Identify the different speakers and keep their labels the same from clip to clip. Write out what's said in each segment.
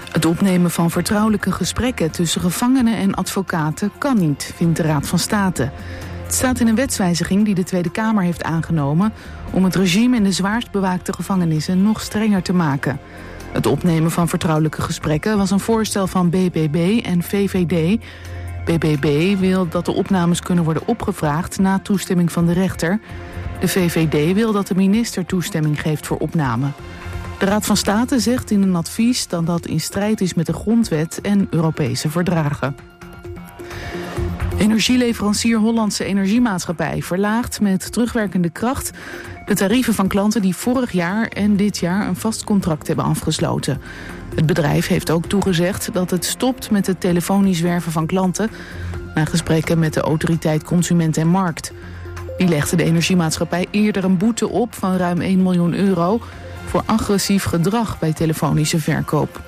Speaker 1: Het opnemen van vertrouwelijke gesprekken tussen gevangenen en advocaten kan niet, vindt de Raad van State. Het staat in een wetswijziging die de Tweede Kamer heeft aangenomen om het regime in de zwaarst bewaakte gevangenissen nog strenger te maken. Het opnemen van vertrouwelijke gesprekken was een voorstel van BBB en VVD. BBB wil dat de opnames kunnen worden opgevraagd na toestemming van de rechter. De VVD wil dat de minister toestemming geeft voor opname. De Raad van State zegt in een advies dat dat in strijd is met de grondwet en Europese verdragen. Energieleverancier Hollandse Energiemaatschappij verlaagt met terugwerkende kracht de tarieven van klanten die vorig jaar en dit jaar een vast contract hebben afgesloten. Het bedrijf heeft ook toegezegd dat het stopt met het telefonisch werven van klanten na gesprekken met de autoriteit Consument en Markt. Die legde de energiemaatschappij eerder een boete op van ruim 1 miljoen euro voor agressief gedrag bij telefonische verkoop.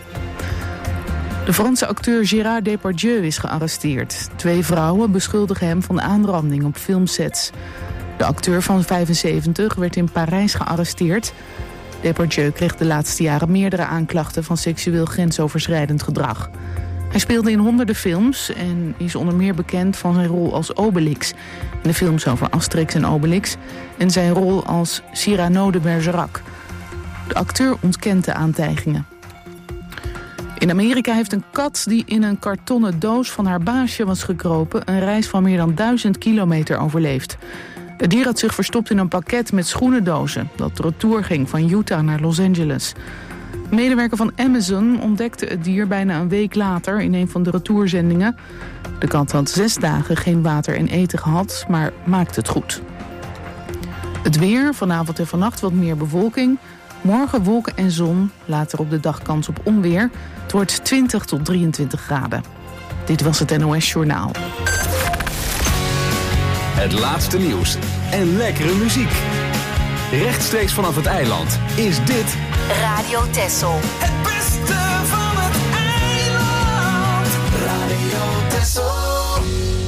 Speaker 1: De Franse acteur Gérard Depardieu is gearresteerd. 2 vrouwen beschuldigen hem van aanranding op filmsets. De acteur van 75 werd in Parijs gearresteerd. Depardieu kreeg de laatste jaren meerdere aanklachten van seksueel grensoverschrijdend gedrag. Hij speelde in honderden films en is onder meer bekend van zijn rol als Obelix in de films over Asterix en Obelix en zijn rol als Cyrano de Bergerac. De acteur ontkent de aantijgingen. In Amerika heeft een kat die in een kartonnen doos van haar baasje was gekropen een reis van meer dan 1000 kilometer overleefd. Het dier had zich verstopt in een pakket met schoenendozen dat retour ging van Utah naar Los Angeles. Een medewerker van Amazon ontdekte het dier bijna een week later in een van de retourzendingen. De kat had 6 dagen geen water en eten gehad, maar maakte het goed. Het weer, vanavond en vannacht wat meer bewolking. Morgen wolken en zon, later op de dag kans op onweer. Het wordt 20 tot 23 graden. Dit was het NOS Journaal.
Speaker 2: Het laatste nieuws en lekkere muziek. Rechtstreeks vanaf het eiland is dit
Speaker 3: Radio Texel.
Speaker 4: Het beste van het eiland. Radio Texel.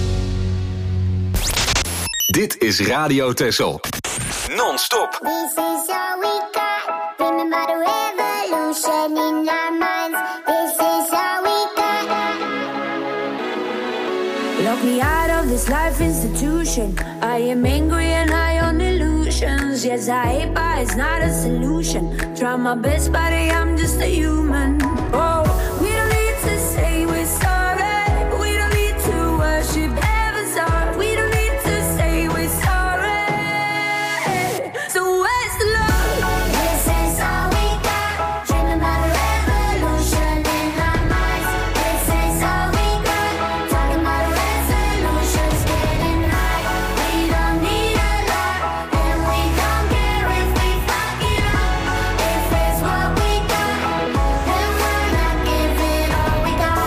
Speaker 2: Dit is Radio Texel. Non-stop.
Speaker 5: This is all we got. Remember the revolution in our minds. This is all we got.
Speaker 6: Lock me out of this life institution. I am angry and high on illusions. Yes, I hate, but it's not a solution. Try my best, but I'm just a human. Oh, we don't need to say we're sorry. We don't need to worship heaven's heart. We don't need to say we're sorry. So where's the love?
Speaker 5: This is all we got. Dreaming about a revolution in our minds. This is all we got. Talking about resolutions, getting high. We don't need a lot, and we don't care if we fuck it up. If it's what we got, then we're not giving all we got.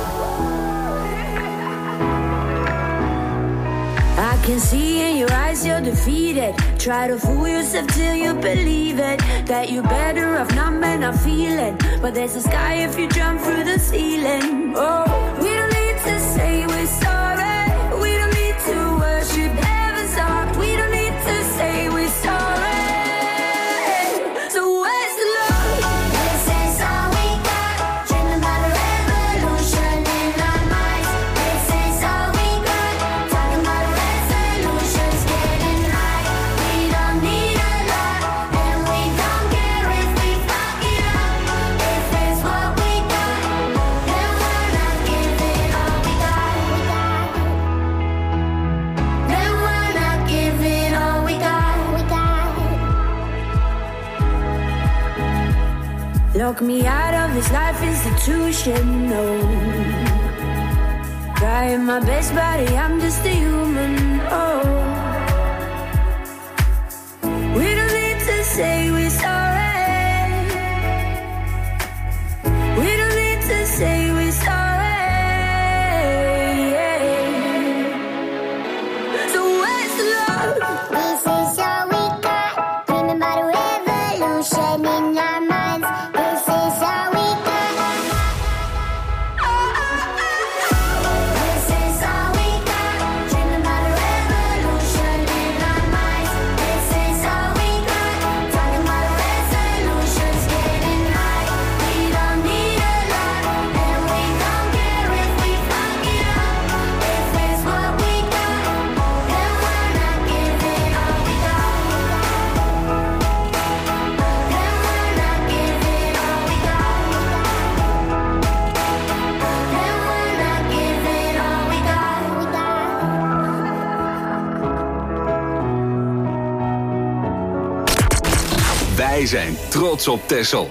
Speaker 6: I can see in your eyes you're defeated. Try to fool yourself till you believe it. That you're better off not men are feeling. But there's a sky if you jump through the ceiling. Oh, we don't need to say we're sorry. We don't need to worship heaven's heart. We don't need to say we're sorry. So where's the love?
Speaker 5: This is all we got. Dreaming about a revolution in our minds. This is all we got. Talking about resolutions, getting high. We don't need a lot, and we don't care if we fuck it up. If it's what we got, then we're not giving all we got. Then we're not giving all we got.
Speaker 6: Lock me out of this life institution, no. Trying my best, buddy, I'm just a human, oh. We don't need to say we're sorry. We don't need to say we're sorry. So where's the love?
Speaker 5: This is all we got. Dreaming about a revolution in our minds. This is all we got. This is all we got. Dreaming about a revolution in our minds. This is all we got. Talking about a
Speaker 2: Wij zijn trots op Texel.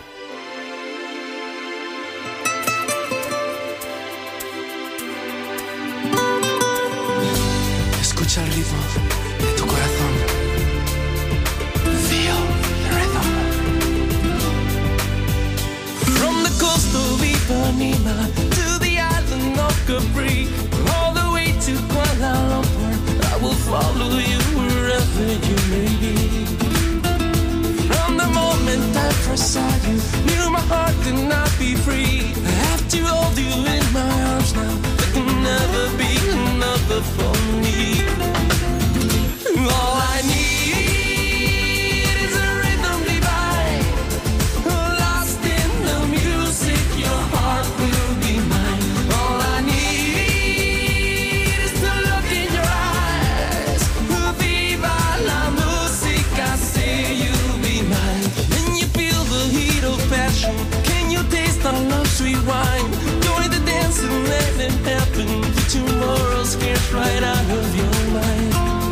Speaker 3: Escucha el ritmo de tu corazón. Feel the rhythm.
Speaker 4: From the coast of Ipanema to the island of Capri, all the way to Kuala Lumpur, I will follow you wherever you may be. From the moment I first saw you, knew my heart could not be free. I have to hold you in my arms now. There can never be another for me. All I need is a rhythm divine, lost in the music. Your heart will be mine. All I need is to look in your eyes. Viva la musica, say you'll be mine. Can you feel the heat of passion? Can you taste our love sweet wine? Join the dance and let it happen. Put tomorrow's cares right out of your mind.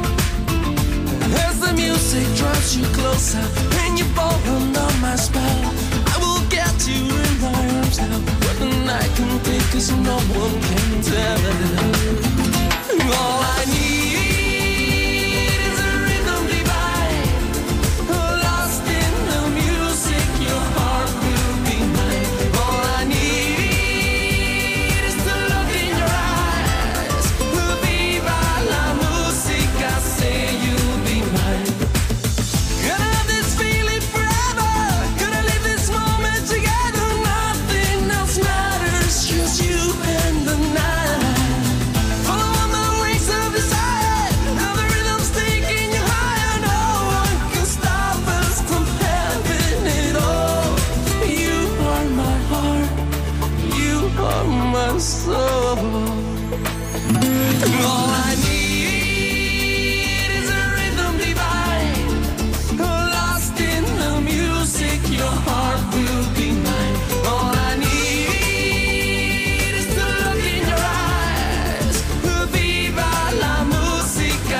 Speaker 4: As the music draws you closer and you fall under my spell, I will get you in my arms now. What the night can take, 'cause no one can tell. All I need is a rhythm divine, lost in the music. Your heart will be mine. All I need is to look in your eyes. Viva la musica, say you'll be mine. Gonna have this feeling forever. Gonna live this moment together. Nothing else matters, just you and the night. Follow on the wings of desire. Now the rhythm's taking you higher. No one can stop us from having it all. You are my heart. You are my soul. All I need is a rhythm divine, lost in the music. Your heart will be mine. All I need is to look in your eyes. Viva la musica.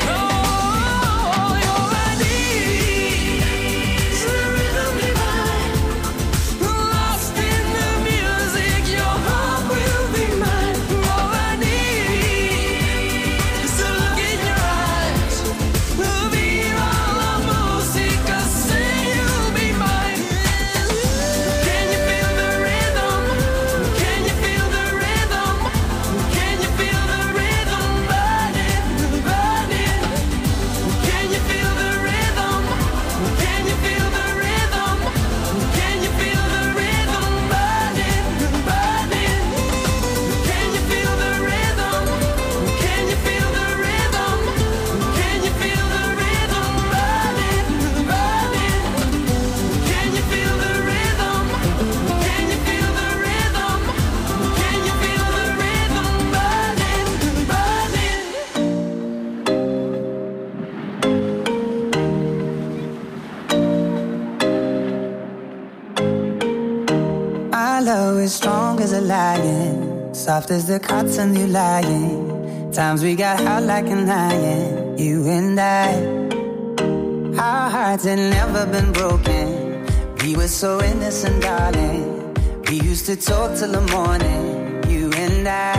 Speaker 4: Oh, all I need is a rhythm divine, lost in the music. Your heart will be mine. All I need is to look in your eyes. Viva la musica, say you'll be mine. Can you feel the rhythm? Can you feel the rhythm? Can you feel the rhythm burning, burning? Can you feel the rhythm? Can you feel the rhythm? Can you feel the rhythm burning, burning? Can you feel the rhythm? Can you feel the rhythm? Can you feel the rhythm burning, burning? Can you feel the rhythm? Can you feel the rhythm? Can you feel the rhythm burning, burning?
Speaker 7: My love is strong as a lion, soft as the cotton you lying. Times we got hot like an iron, you and I. Our hearts had never been broken. We were so innocent, darling. We used to talk till the morning, you and I.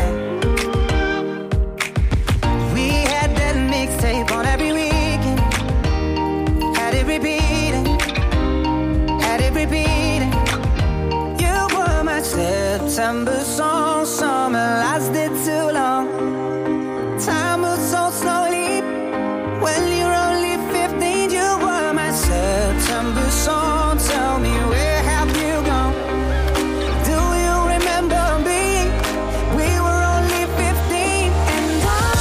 Speaker 7: We had that mixtape on every weekend. Had it repeating, had it repeating. You were my September song, summer lasted too long. Time moves so slowly when you're only 15. You were my September song. Tell me, where have you gone? Do you remember me? We were only 15, and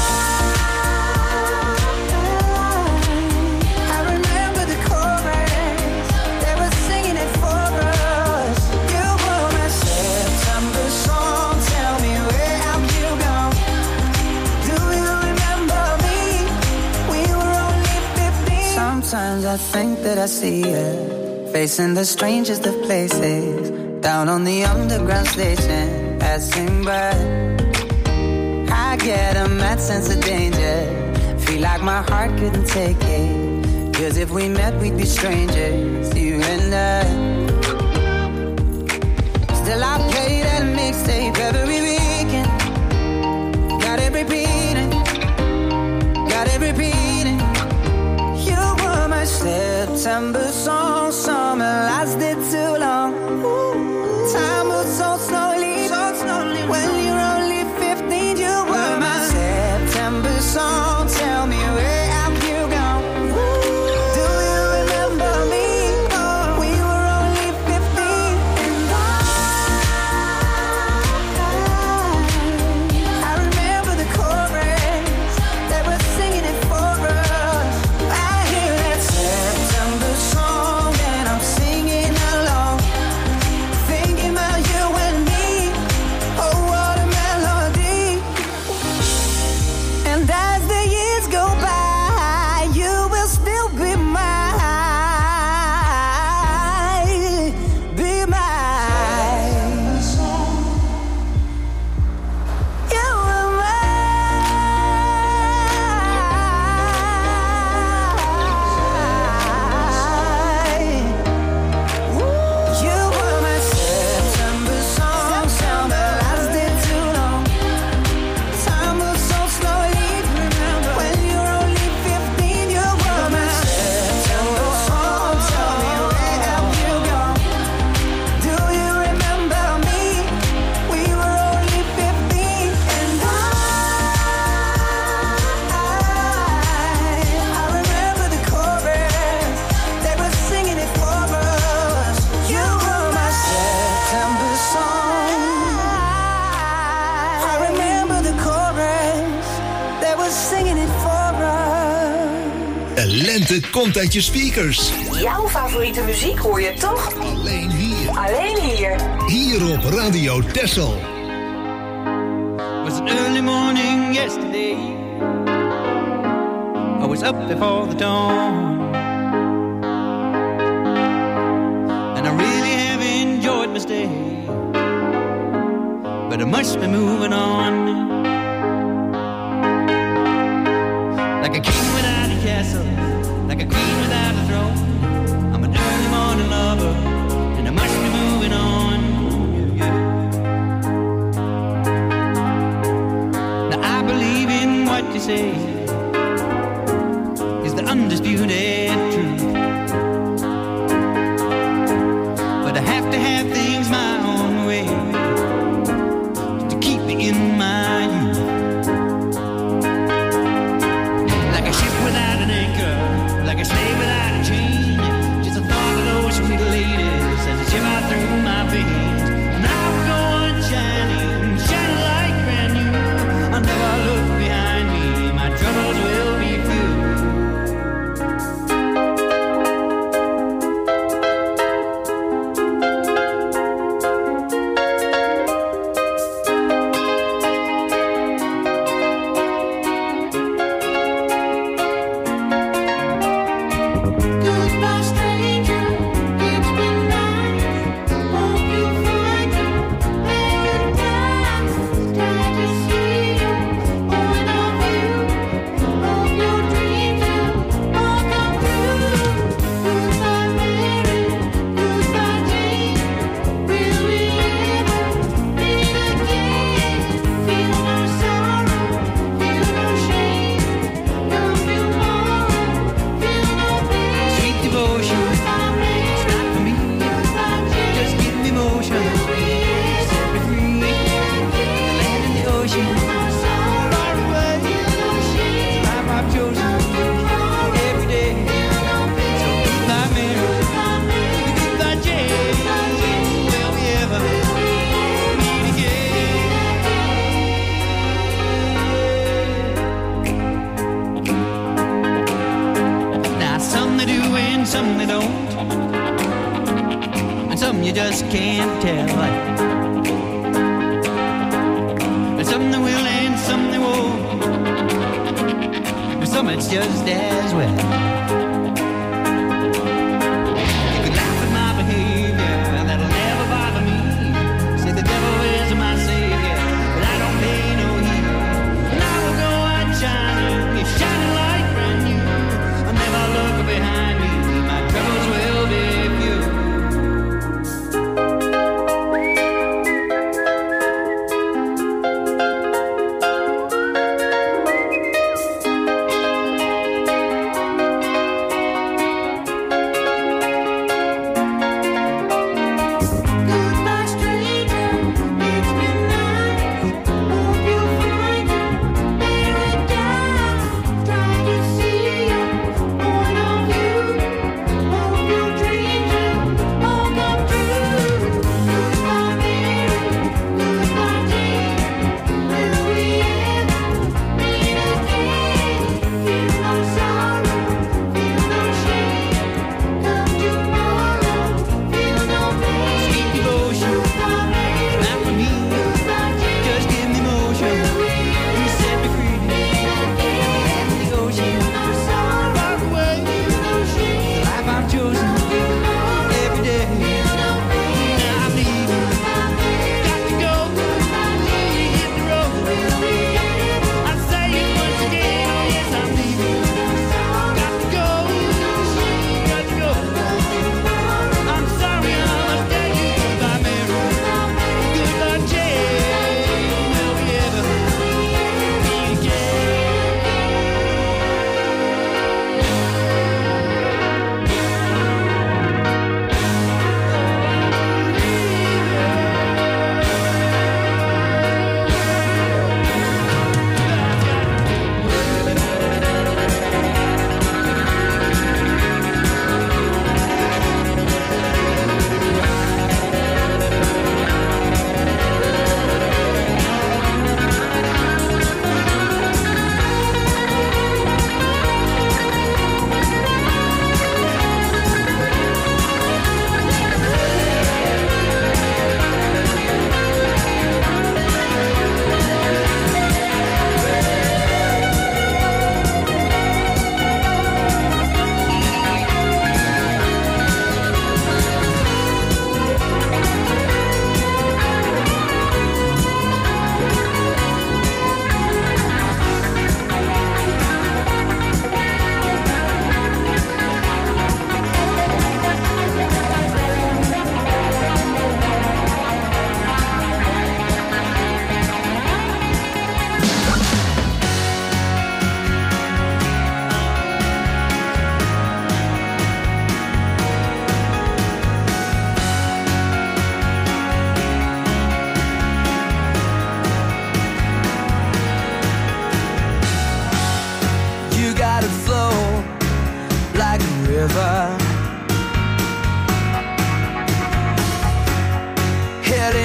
Speaker 7: I remember the chorus. They were singing it for us. You were my September song. Tell me, where have you gone? Do you remember me? We were only 15. Sometimes I think that I see you facing the strangest of places, down on the underground station, passing by. I get a mad sense of danger, feel like my heart couldn't take it. 'Cause if we met, we'd be strangers, you and I. Still, I play that mixtape every weekend. Got it repeating, got it repeating. You were my September song, summer lasted too long. Time moves so slowly, when you're only 15. You were my September song, tell me where have you gone? Do you remember me? We were only 15. And I remember the chorus, they were singing it for us. I hear that September song and I'm singing along, thinking about you and me. Oh, what a melody. And as the years go by, you will still be mine, be mine. You were mine. You were my September song, summer lasted too long. Time moves so slowly, when you're only 15. You were my September song, tell me where have you gone? Do you remember me? We were only 15. And I remember the chorus, they were singing it for us. You were my September song. I remember the chorus, they were singing it for us.
Speaker 8: De lente komt uit je speakers.
Speaker 9: Jouw favoriete muziek hoor je toch?
Speaker 8: Alleen hier.
Speaker 9: Alleen hier.
Speaker 8: Hier op Radio Texel.
Speaker 10: It was an early morning yesterday. I was up before the dawn, and I really have enjoyed my stay, but I must be moving on. Like a king without a castle, like a queen without a throne, I'm an early morning lover, and I must be moving on. Yeah, yeah. Now I believe in what you say is the undisputed truth, but I have to have things my own way to keep me in my youth. Like a ship without an anchor, like a slave without a chain, just the thought of those sweet ladies as they shiver through my veins. And I will go on shining, shining like brand new. I'll never look behind me, my troubles will be few.
Speaker 5: Goodbye, stranger. It's been nice. Hope you find your paradise. Glad to see you. Point of view. Hope your dreams will all come true. Goodbye, Mary. Goodbye, Jane. Will we ever meet again? Feel no sorrow. Feel no shame. Come tomorrow. Feel no pain.
Speaker 10: Sweet devotion, it's not for me. Just give me motion, set me free. The land and the ocean, far away. Life I've chosen every day. So goodbye, Mary, goodbye, Jane. Will we ever meet again? Now some they do and some they don't, and some you just can't tell. And some they will and some they won't, and some it's just as well. You can laugh at my behavior, that'll never bother me. Say the devil is my savior, but I don't pay no heed. And I will go on shining, shining like brand new. I'll never look behind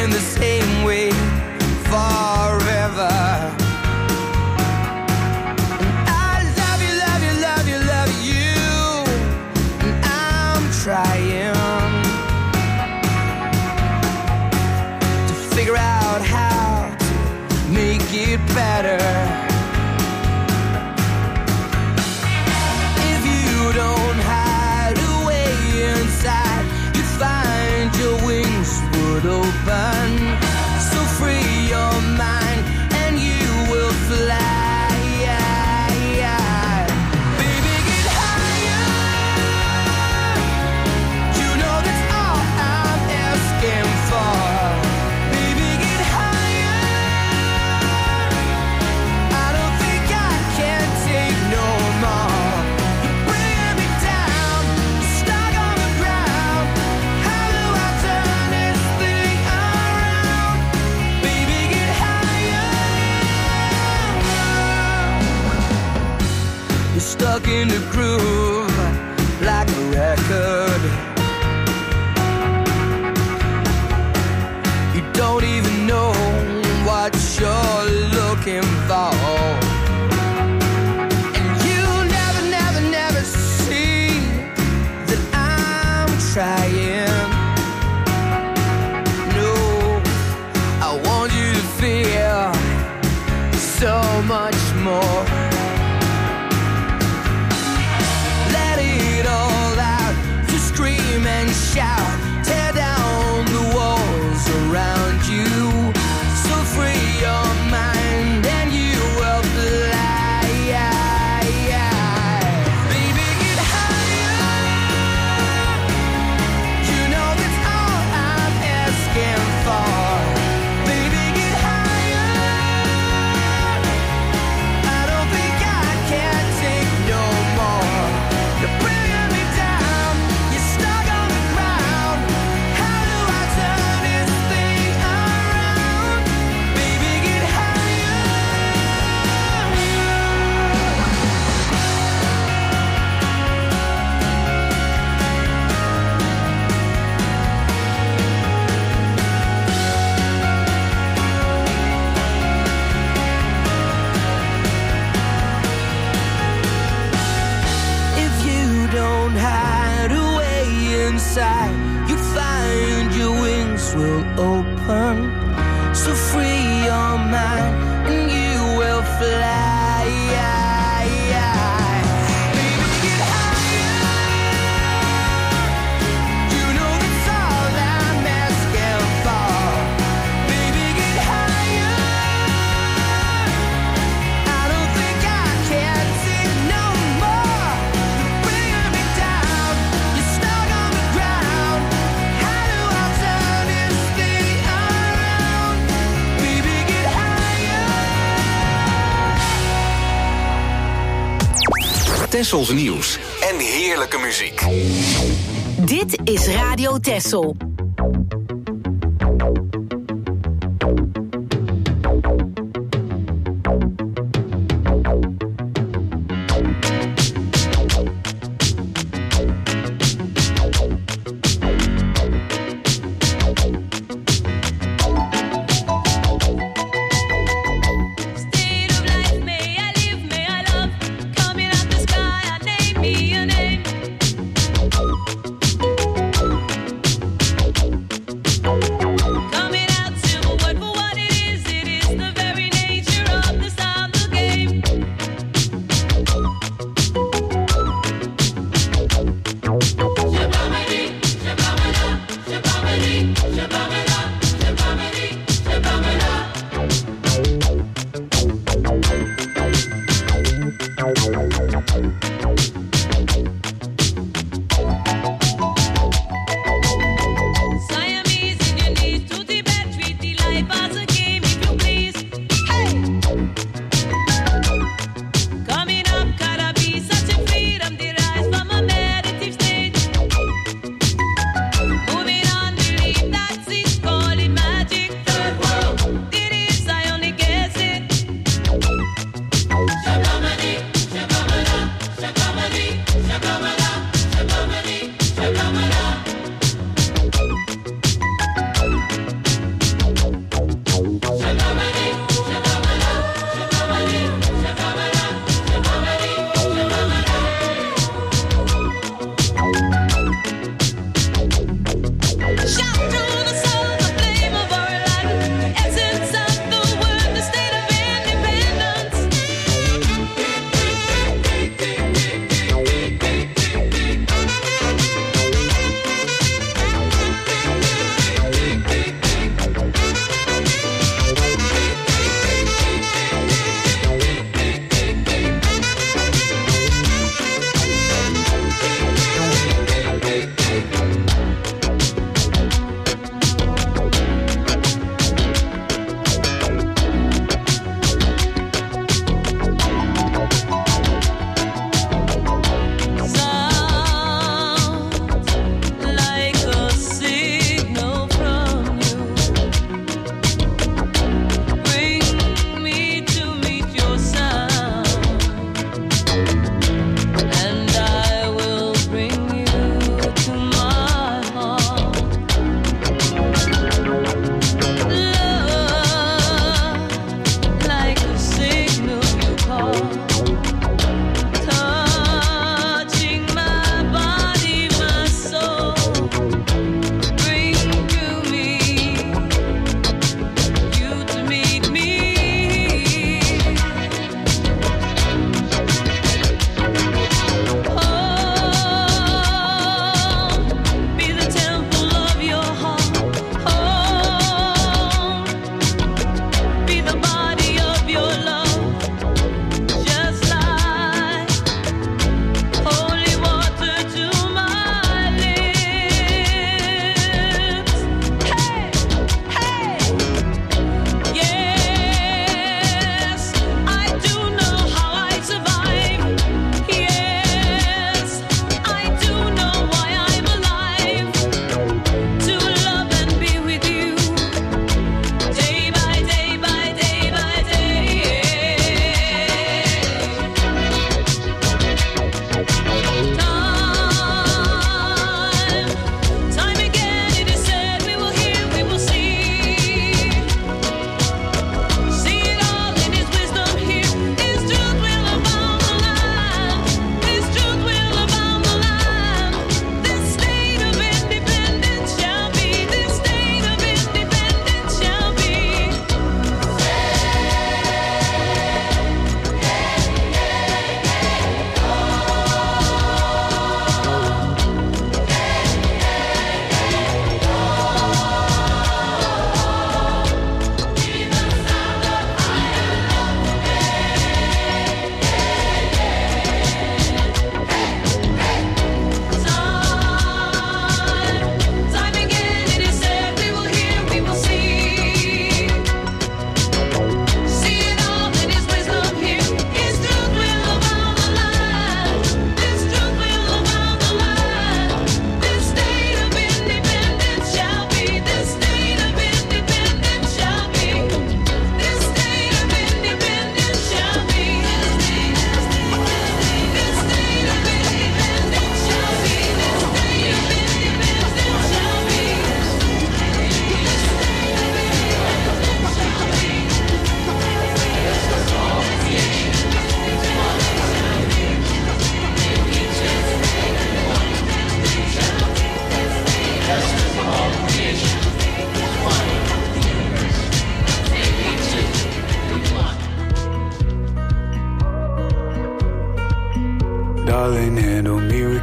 Speaker 7: feeling the same way forever. And I love you, love you, love you, love you. And I'm trying to figure out how to make it better. If you don't hide away inside, you find your wings would open. So free your mind and you will fly. Baby, get higher. You know that's all I'm asking for. Baby, get higher. I don't think I can take no more. You're bringing me down, stuck on the ground. How do I turn this thing around? Baby, get higher. You're stuck in the groove like a record. You don't even know what you're looking for. And you never, never, never see that I'm trying. No, I want you to feel so much more. Let it all out, you scream and shout, tear down the walls around you. So free your mind and you will fly. Baby, get higher. You know that's all I'm asking for. Baby, get higher. I don't think I can take no more. You're bringing me down, you're stuck on the ground. How do I turn this thing around? Baby, get higher. If you don't hide away inside, you find your wings will open. So free your mind and you will fly. Baby, get higher. You know that's all I'm asking for. Baby, get higher. I don't think I can take no more. You're bringing me down, you're stuck on the ground. How do I turn this thing around? Baby, get higher.
Speaker 2: Tessels nieuws en heerlijke muziek.
Speaker 11: Dit is Radio Tessel.
Speaker 6: State of life, may I live, may I love. Coming out the sky, I name me a name.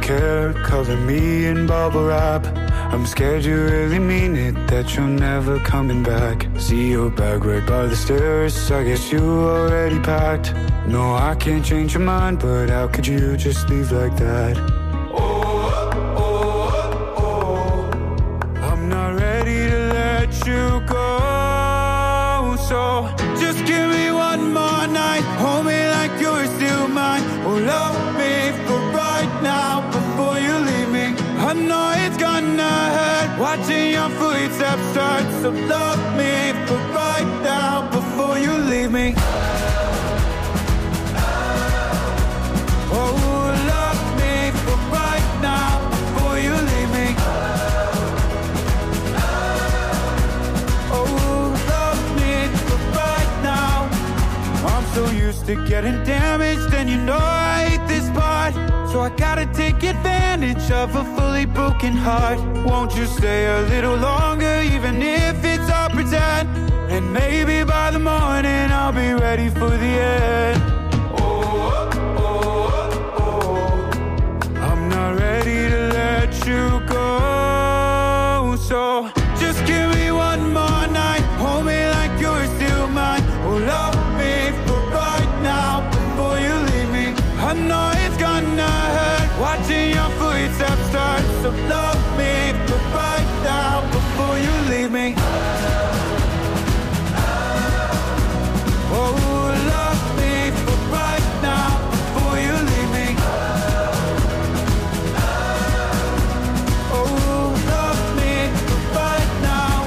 Speaker 12: care, color me in bubble wrap. I'm scared you really mean it, that you're never coming back. See your bag right by the stairs, I guess you already packed. No, I can't change your mind, but how could you just leave like that? I'm not ready to let you go, so just give me one more night. Hold me like you're still mine. Oh, love me for right now before you leave me. I know it's gonna hurt watching your footsteps start, so love me for right now before you leave me. Oh, love me for right now before you leave me. Oh, love me for right now. I'm so used to getting damaged, and you know I hate this part. So I gotta take advantage of a fully broken heart. Won't you stay a little longer, even if it's all pretend? And maybe by the morning I'll be ready for the end. I'm not ready to let you go, so just give me one more night. Hold me like you're still mine. Oh, love me for right now before you leave me. I know it's gonna hurt watching your footsteps start, so love me for right now before you leave me. Oh, love me for right now before you leave me. Oh, love me for right now.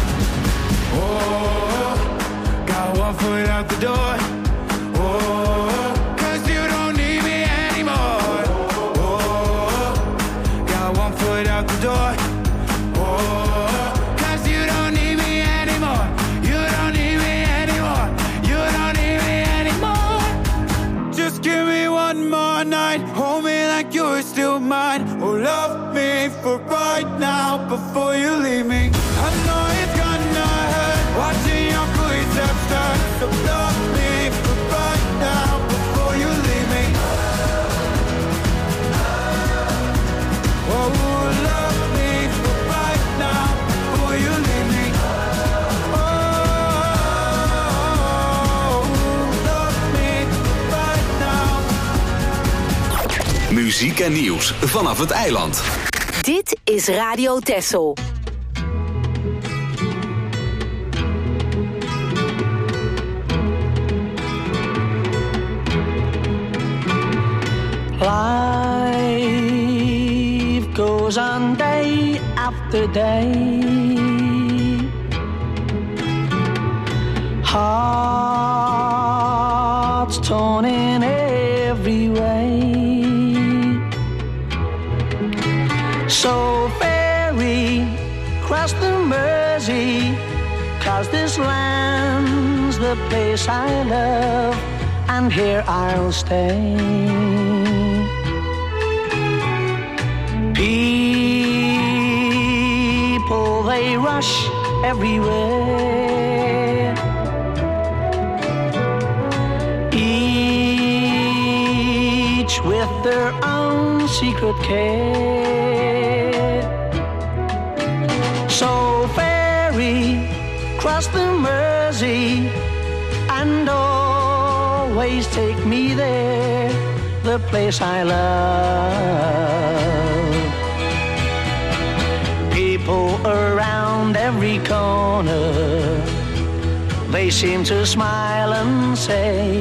Speaker 12: Oh, got one foot out the door. Oh, 'cause you don't need me anymore. Oh, got one foot out the door. Oh, 'cause you don't need me anymore. You don't need me anymore. You don't need me anymore. Just give me one more night. Hold me like you're still mine. Oh, love me for right now before you leave me. I know it's gonna hurt watching your footsteps start, so love me for right now before you leave me. Oh, love me for right now before you leave me. Oh, love me for right now.
Speaker 2: Muziek en nieuws vanaf het eiland.
Speaker 11: Dit is Radio Texel.
Speaker 10: Life goes on day after day. Hearts torn in every way. So ferry cross the Mersey, 'cause this land's the place I love, and here I'll stay. People, they rush everywhere, each with their own secret care. So ferry cross the Mersey and always take me there, the place I love. People around every corner, they seem to smile and say,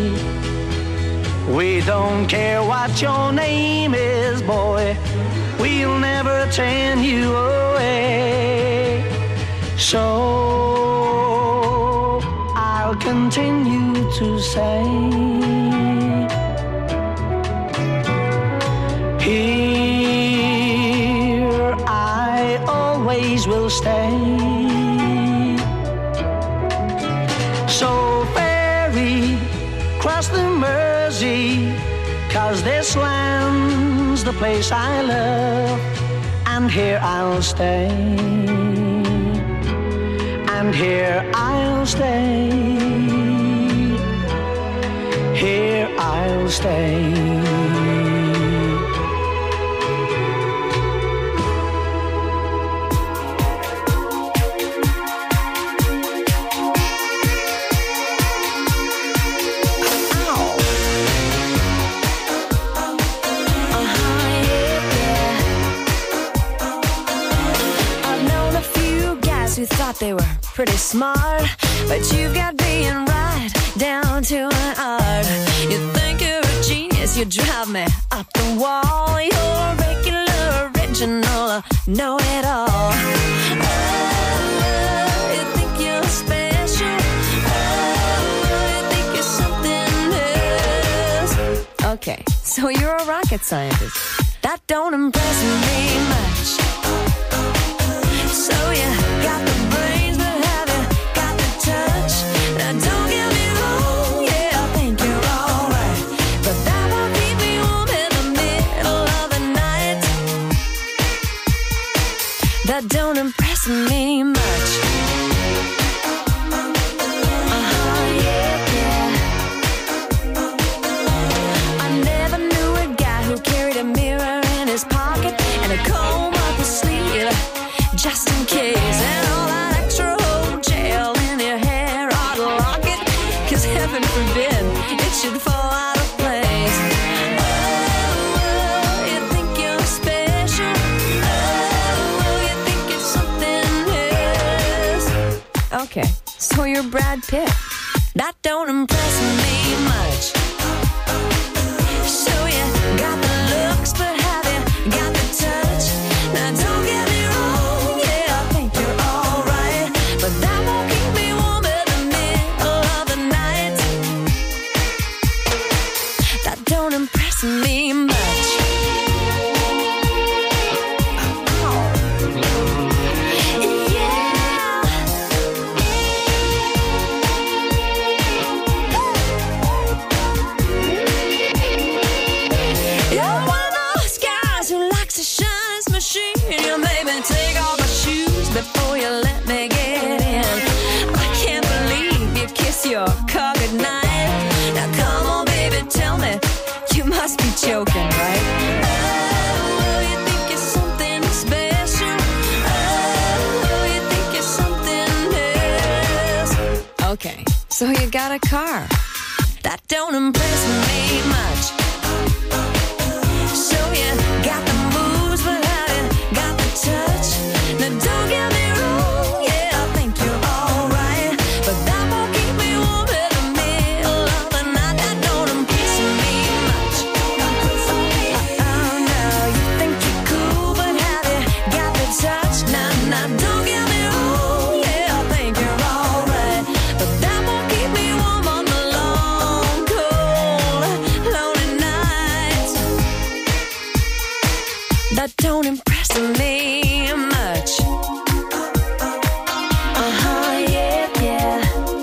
Speaker 10: we don't care what your name is, boy, we'll never turn you away. So I'll continue to say, here I always will stay. So ferry cross the Mersey, 'cause this land's the place I love, and here I'll stay, and here I'll stay, here I'll stay.
Speaker 6: they were pretty smart, but you've got being right down to an art. You think you're a genius, you drive me up the wall. You're regular, original, know-it-all. You think you're special. You think you're something else. Okay, so you're a rocket scientist. That don't impress me much. So you got the brains, but have you got the touch? Now don't get me wrong, yeah, I think you're alright, but that won't keep me warm in the middle of the night. That don't impress me much. I never knew a guy who carried a mirror in his pocket and a comb up his sleeve, just in case, and all that extra hotel in your hair ought to lock it, 'cause heaven forbid it should fall out of place. Oh, you think you're special. Oh, you think you're something else. Okay, so you're Brad Pitt. That don't impress me much. So you got the looks, but have you got the touch? Now don't get me wrong, yeah, I think you're alright, but that won't keep me warm in the middle of the night. That don't impress me much. You're one of those guys who likes to shine his machine. You made me take off my shoes before you let me get in. I can't believe you kiss your car goodnight. Now come on, baby, tell me, you must be joking, right? Oh, you think you're something special. Oh, you think you're something else. Okay, so you got a car. That don't impress me much. So you got the moves, but have you got the touch? Now don't get me wrong, yeah, I think you're alright, but that won't keep me warm in the middle of the night. That don't impress me much. Oh no, you think you're cool, but have you got the touch? Now don't get me wrong, yeah, I think you're alright, but that won't keep me warm on the long, cold, lonely nights. That don't impress me much. Yeah, yeah.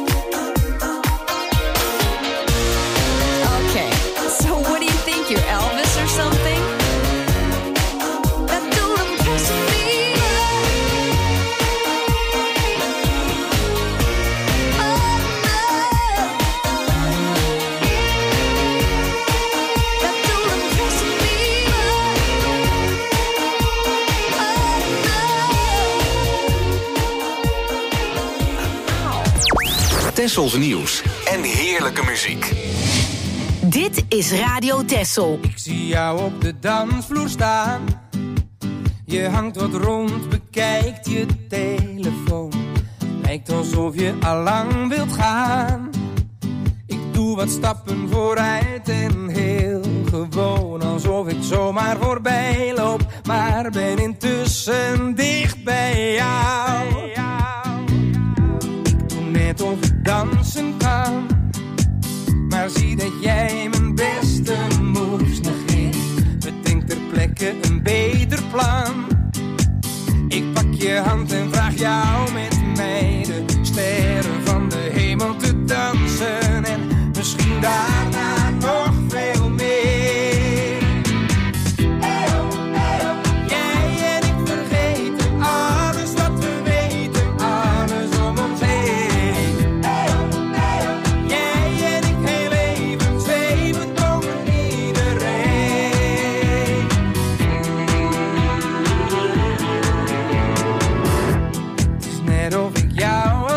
Speaker 6: Okay, so what do you think, you're Elvis or something? That don't impress me. Oh no. That don't impress me.
Speaker 2: Tessels nieuws en heerlijke muziek.
Speaker 11: Dit is Radio Tessel.
Speaker 13: Ik zie jou op de dansvloer staan. Je hangt wat rond, bekijkt je telefoon. Lijkt alsof je allang wilt gaan. Ik doe wat stappen vooruit en heel gewoon. Alsof ik zomaar voorbij loop, maar ben intussen dicht bij jou. Ik doe net of ik dansen kan, maar zie dat jij mijn beste moves negeert. Bedenk ter plekke een beter plan. Ik pak je hand en vraag jou met mij de sterren van de hemel te dansen. En misschien daarna nog veel meer. Jij en ik vergeten alles wat we weten, alles om ons heen. Jij en ik heel even zweven boven iedereen. Het is net of ik jou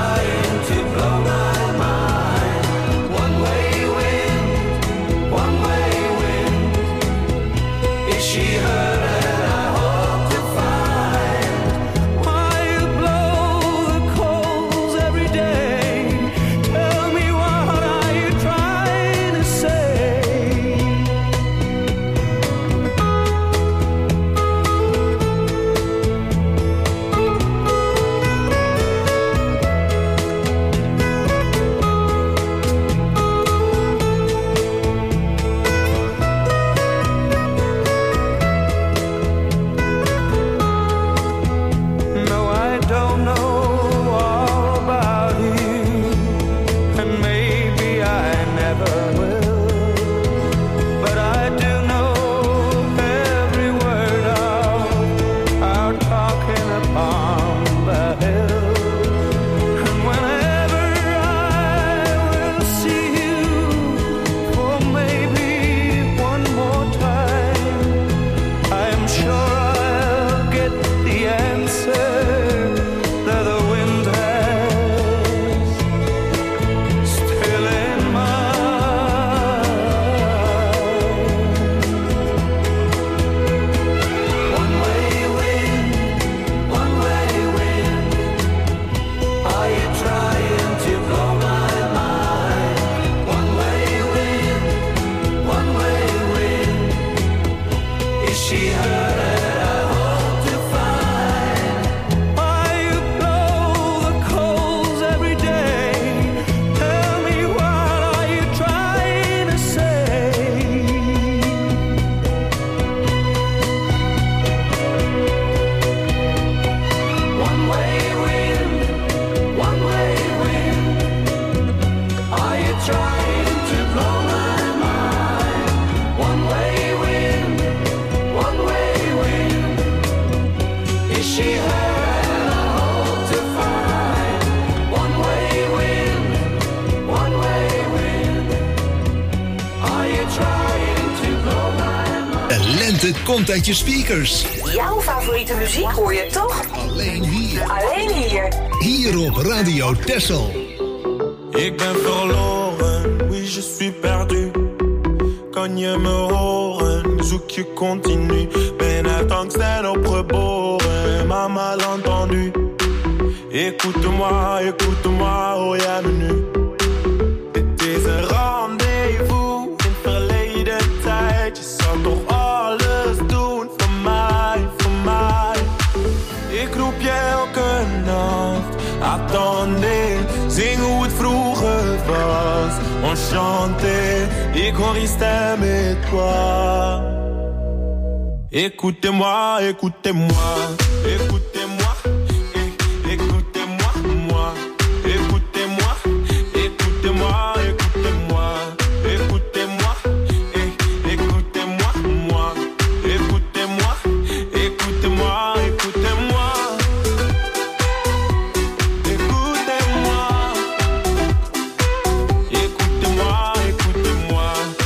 Speaker 4: trying to blow my mind? One-way wind, one-way wind. Is she hurt and I hope to find? Why you blow the coals every day? Tell me, what are you trying to say? No, I don't know all about you, and maybe I never will. But I do know every word of our talking upon the hill. And whenever I will see you for maybe one more time, I am sure I'll get the answer that the wind has still in mind. One-way wind, one-way wind. Are you trying to blow my mind? One-way wind, one-way wind. Is she hurt and I hope to find? Why you blow the coals every day? Tell me, what are you trying to say? One-way wind, one-way wind. Are you trying to blow my mind? One-way wind, one-way wind. Is she hurt and I hope to find? One-way wind, one-way wind. Are you trying to blow my mind?
Speaker 8: De lente komt uit je speakers.
Speaker 9: Jouw favoriete muziek hoor je toch?
Speaker 8: Alleen hier.
Speaker 9: Alleen hier.
Speaker 8: Hier op Radio Texel.
Speaker 4: Ik ben verloren, oui je suis perdu. Kan je me horen, zoek je continu. Ben uit angst en opgeboren, maar mal entendu. Écoute-moi, écoute-moi, hoor jij me nu? Dit is een rendezvous in het verleden tijd. Je zal toch alles doen voor mij, voor mij. Ik roep je elke nacht, attendez. Zing hoe het vroeger was, enchanté. Ik hoor je stem et toi. Écoutez-moi, écoutez-moi, écoutez-moi, écoutez-moi, moi. Écoutez-moi, écoutez-moi, écoutez-moi, écoutez-moi, écoutez-moi, moi. Écoutez-moi, écoutez-moi, écoutez-moi. Écoutez-moi, écoutez-moi, écoutez-moi.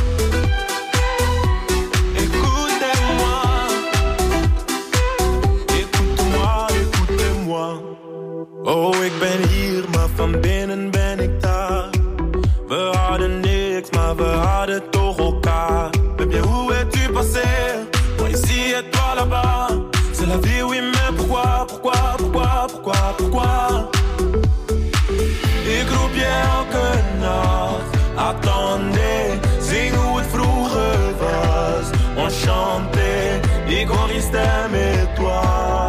Speaker 4: Écoutez-moi, écoute-moi, écoutez-moi. Oh, ik ben hier, maar van binnen ben ik daar. We hadden niks, maar we hadden toch elkaar. Baby, où es-tu passé? Moi ici et toi là-bas. C'est la vie, oui, mais pourquoi, pourquoi, pourquoi, pourquoi, pourquoi? Ik roep je elke nacht, attendez. Zing hoe het vroeger was, enchanté. Ik hoor je stem et toi.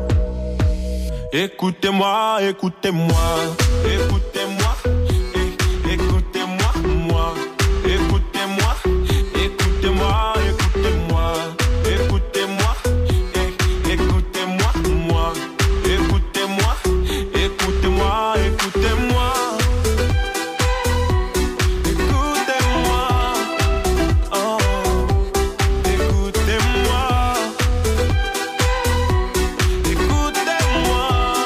Speaker 4: Écoutez-moi, écoutez-moi, écoutez-moi, écoutez-moi, moi. Écoutez-moi, écoutez-moi, écoutez-moi, écoutez-moi, écoutez-moi, moi. Écoutez-moi, écoutez-moi, écoutez-moi. Écoutez-moi, oh, écoutez-moi. Écoutez-moi.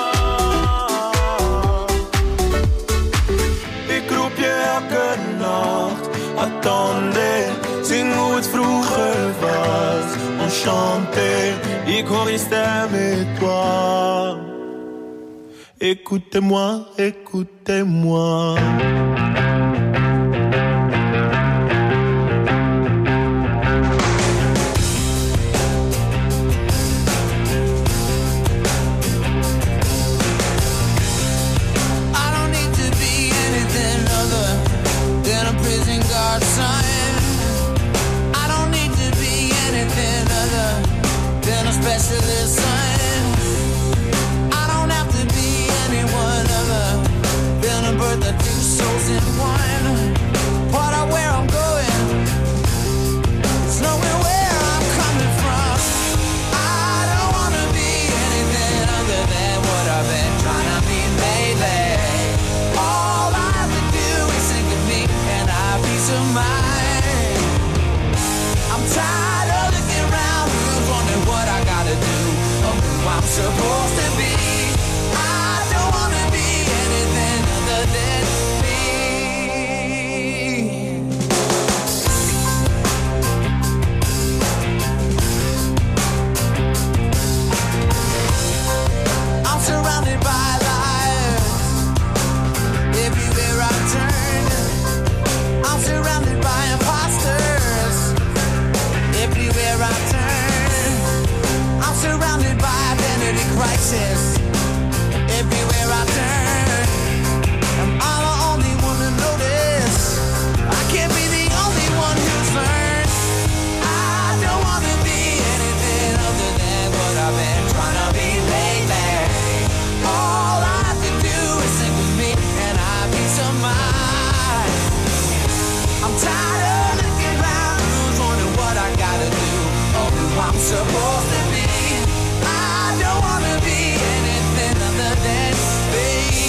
Speaker 4: Ik roep je elke nacht, attendez. Zing hoe het vroeger was, enchanté. Ik hoor je stem et toi.
Speaker 14: Écoutez-moi, écoutez-moi.
Speaker 15: I don't need to be anything other than a prison guard, son. I don't need to be anything other than a specialist, son. I don't have to be anyone other than a birth of two souls in one. Part of where I'm going, it's knowing where I'm coming from. I don't wanna be anything other than what I've been trying to be lately. All I have to do is think of me and I have peace of mind. I'm tired of looking around, who's wondering what I gotta do or who I'm supposed to be. I don't wanna be anything other than me. I'm surrounded by liars everywhere I turn. I'm surrounded by imposters everywhere I turn. I'm surrounded by identity crisis everywhere I turn. Am I the only one to notice? I can't be the only one who's learned. I don't wanna be anything other than what I've been trying to be lately. All I have to do is think with me and I have peace of mind. I'm tired of looking around, who's wondering what I gotta do or who I'm supposed to be. I don't wanna be anything other than me.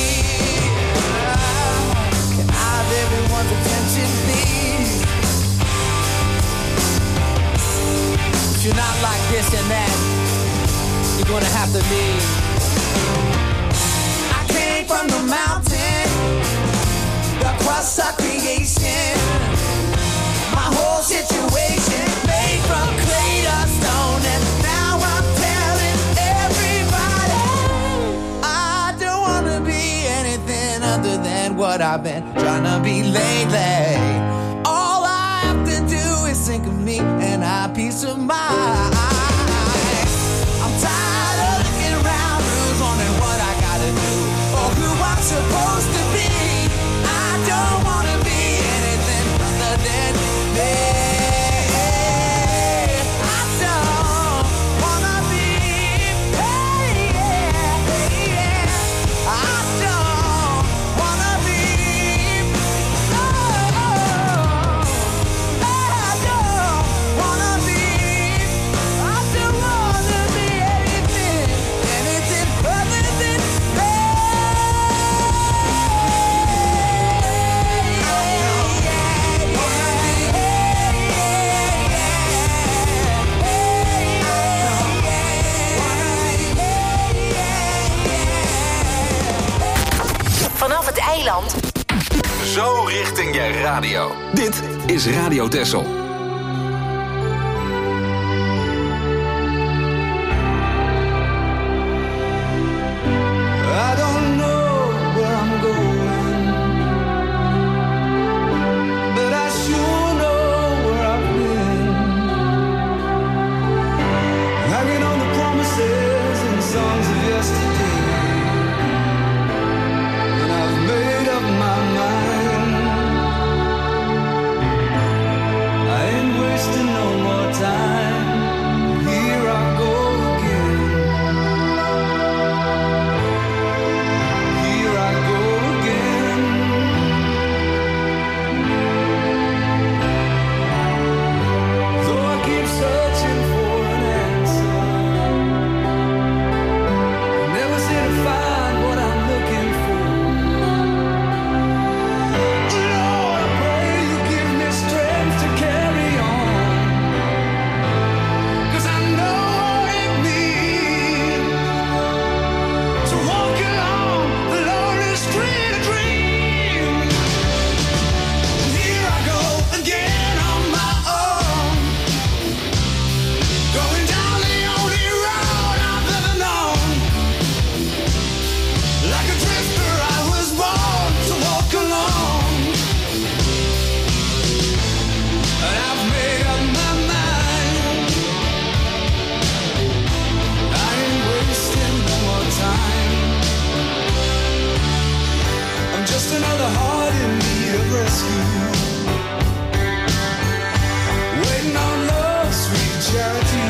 Speaker 15: Can I have everyone's attention, please? If you're not like this and that, you're gonna have to leave. I came from the mountain, the crust of creation. My whole situation made from clay to stone, and now I'm telling everybody I don't wanna be anything other than what I've been trying to be lately. All I have to do is think of me and I have peace of mind. I'm tired of looking around, who's wondering what I gotta do or who I'm supposed to be. I don't wanna be anything other than me. I don't wanna be, I don't wanna be, no, I don't wanna be, I don't wanna be anything, anything other than me.
Speaker 11: Vanaf het eiland.
Speaker 2: Zo richting je radio. Dit is Radio Texel.
Speaker 12: I don't know where I'm going, but I sure know where I've been. Hanging on the promises and songs of yesterday, and I've made up my mind. I just another heart in need of rescue. Waiting on love's sweet charity.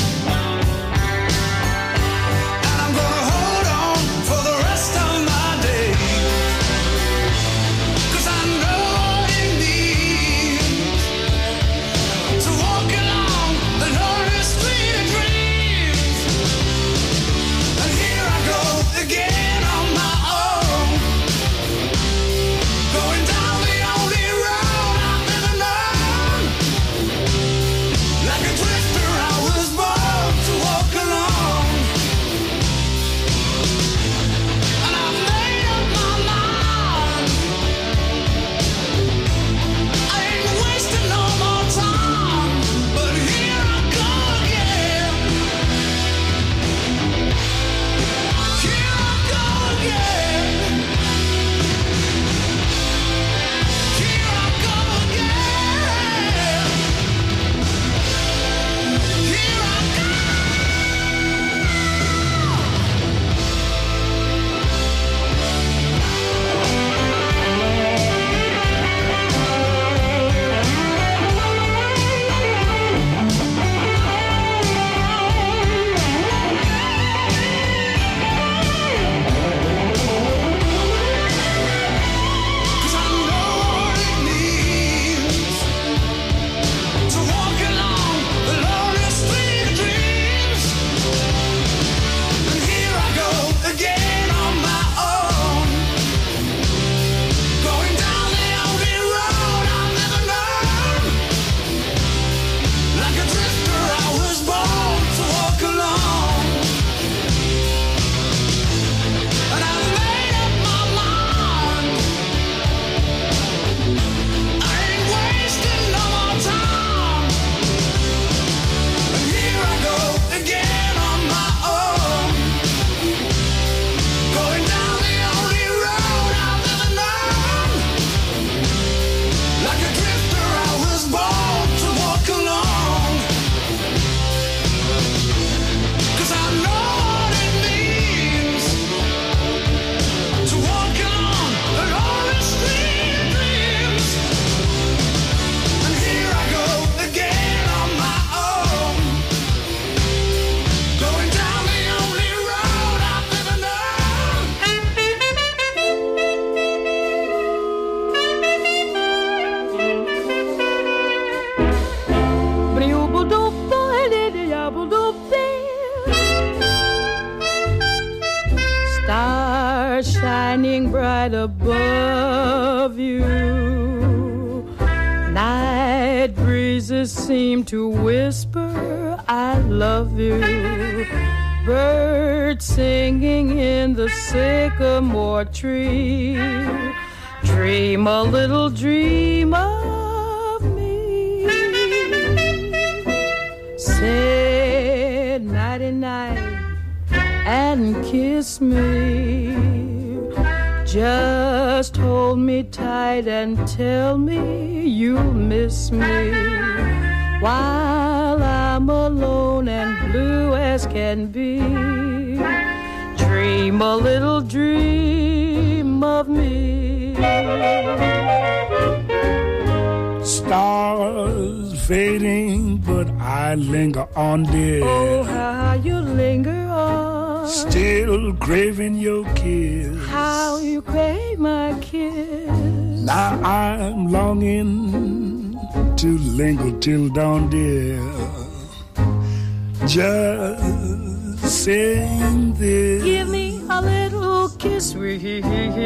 Speaker 12: And I'm gonna hold on for the rest of my days. 'Cause I know what it means to walk along the lonely street of dreams. And here I go again on my own, going down the only road I've ever known. Like a drifter, I was born to walk alone. And I've made up my mind. I ain't wasting no more time. But here I go again. Here I go again. Here I go again. Here I go. Cause I know what it means to walk along the lonely street of dreams. And here I go again on my own, going down the only road I've ever known. Like a drifter, I was born to walk alone. And I've made up my mind. I ain't wasting no more time. And here I go again on my own, going down the only road I've ever known. Like a drifter, I was born to walk alone. 'Cause I know what it means to walk along the lonely street of dreams. And here I go again on my own, going down the only road I've ever known.
Speaker 16: Stars shining bright above you. Night breezes seem to whisper, I love you. Birds singing in the sycamore tree. Dream a little dream of me. Say nighty-night and kiss me. Just hold me tight and tell me you'll miss me. While I'm alone and blue as can be, dream a little dream of me.
Speaker 14: Stars fading, but I linger on, dear.
Speaker 16: Oh, how you linger on.
Speaker 14: Still craving your kiss.
Speaker 16: How you crave my kiss.
Speaker 14: Now I'm longing to linger till dawn, dear. Just saying this.
Speaker 16: Give me a little kiss, sweet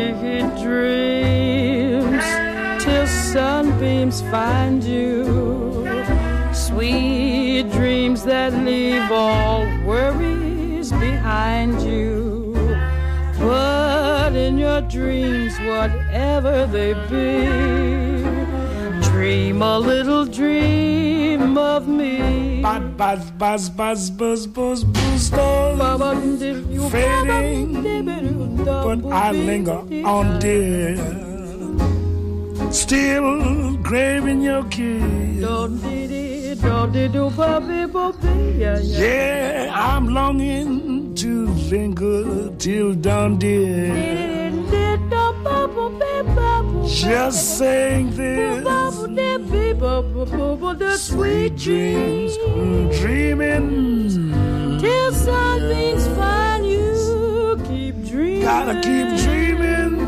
Speaker 16: dreams, till sunbeams find you. Sweet dreams that leave all worries behind you. But in your dreams, whatever they be, dream a little dream of me.
Speaker 14: Buzz, buzz, buzz, buzz, buzz, buzz, stars fading, but I linger on, dear. Still craving your kiss. Yeah, I'm longing to linger till dawn, dear. Just saying this.
Speaker 16: The sweet dreams,
Speaker 14: dreaming.
Speaker 16: Till something's fine, you keep dreaming.
Speaker 14: Gotta keep dreaming.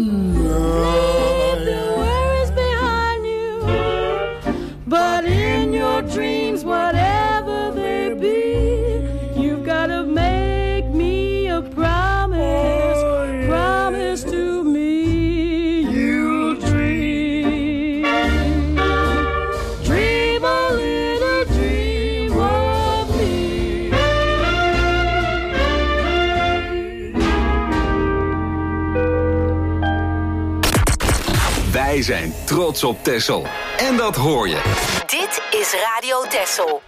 Speaker 16: Leave the worries behind you. But in your dreams, whatever they be, you've gotta make me a promise. Promise to me.
Speaker 2: Wij zijn trots op Texel. En dat hoor je.
Speaker 11: Dit is Radio Texel.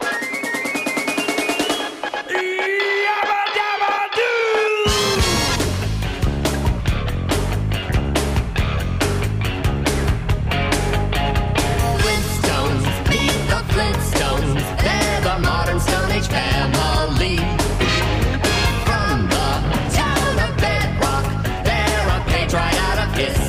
Speaker 17: Flintstones, meet the Flintstones. They're the modern Stone Age family. From the town of Bedrock, they're a page right out of history.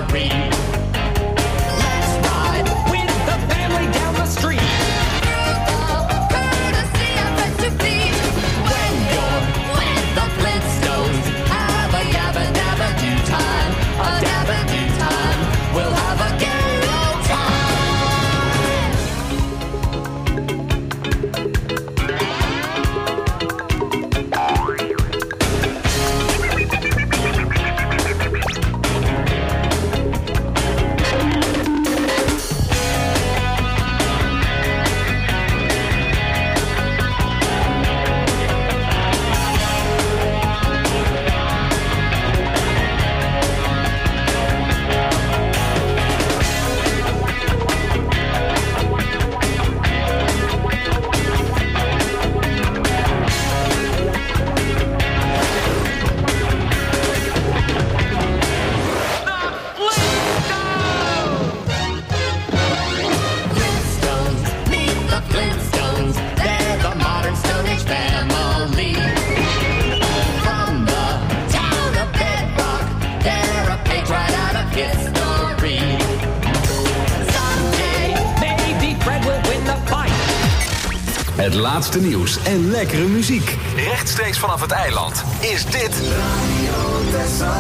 Speaker 2: Het laatste nieuws en lekkere muziek. Rechtstreeks vanaf het eiland is dit Radio Texel.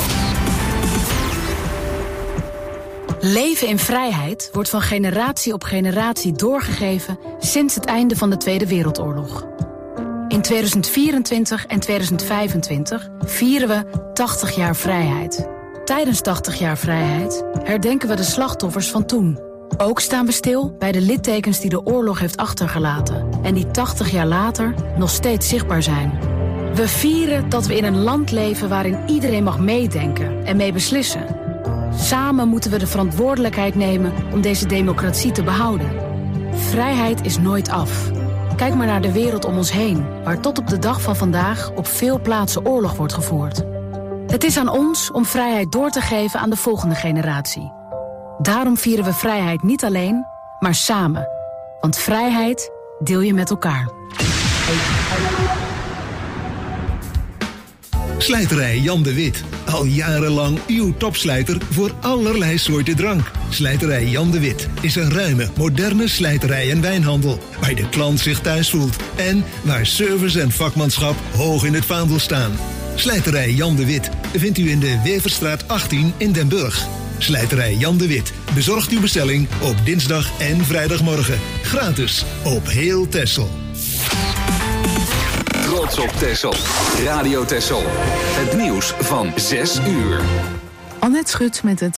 Speaker 18: Leven in vrijheid wordt van generatie op generatie doorgegeven sinds het einde van de Tweede Wereldoorlog. In 2024 en 2025 vieren we 80 jaar vrijheid. Tijdens 80 jaar vrijheid herdenken we de slachtoffers van toen. Ook staan we stil bij de littekens die de oorlog heeft achtergelaten en die 80 jaar later nog steeds zichtbaar zijn. We vieren dat we in een land leven waarin iedereen mag meedenken en mee beslissen. Samen moeten we de verantwoordelijkheid nemen om deze democratie te behouden. Vrijheid is nooit af. Kijk maar naar de wereld om ons heen, waar tot op de dag van vandaag op veel plaatsen oorlog wordt gevoerd. Het is aan ons om vrijheid door te geven aan de volgende generatie. Daarom vieren we vrijheid niet alleen, maar samen. Want vrijheid deel je met elkaar.
Speaker 8: Slijterij Jan de Wit. Al jarenlang uw topslijter voor allerlei soorten drank. Slijterij Jan de Wit is een ruime, moderne slijterij en wijnhandel. Waar de klant zich thuis voelt. En waar service en vakmanschap hoog in het vaandel staan. Slijterij Jan de Wit vindt u in de Weverstraat 18 in Den Burg. Slijterij Jan de Wit bezorgt uw bestelling op dinsdag en vrijdagmorgen. Gratis op heel Texel.
Speaker 2: Trots op Texel. Radio Texel. Het nieuws van 6 uur.
Speaker 1: Annette Schut met het